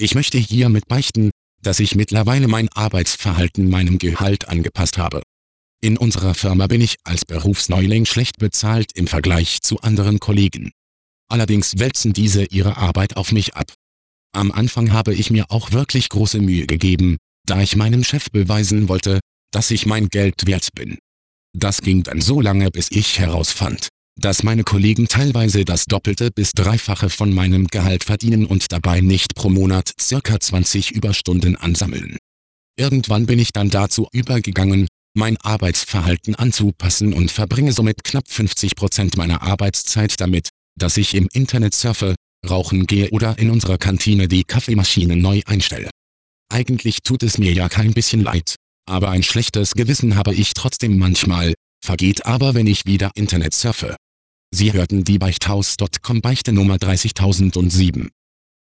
Ich möchte hiermit beichten, dass ich mittlerweile mein Arbeitsverhalten meinem Gehalt angepasst habe. In unserer Firma bin ich als Berufsneuling schlecht bezahlt im Vergleich zu anderen Kollegen. Allerdings wälzen diese ihre Arbeit auf mich ab. Am Anfang habe ich mir auch wirklich große Mühe gegeben, da ich meinem Chef beweisen wollte, dass ich mein Geld wert bin. Das ging dann so lange, bis ich herausfand, dass meine Kollegen teilweise das Doppelte bis Dreifache von meinem Gehalt verdienen und dabei nicht pro Monat ca. 20 Überstunden ansammeln. Irgendwann bin ich dann dazu übergegangen, mein Arbeitsverhalten anzupassen und verbringe somit knapp 50% meiner Arbeitszeit damit, dass ich im Internet surfe, rauchen gehe oder in unserer Kantine die Kaffeemaschine neu einstelle. Eigentlich tut es mir ja kein bisschen leid, aber ein schlechtes Gewissen habe ich trotzdem manchmal, vergeht aber, wenn ich wieder Internet surfe. Sie hörten die Beichthaus.com Beichte Nummer 30007.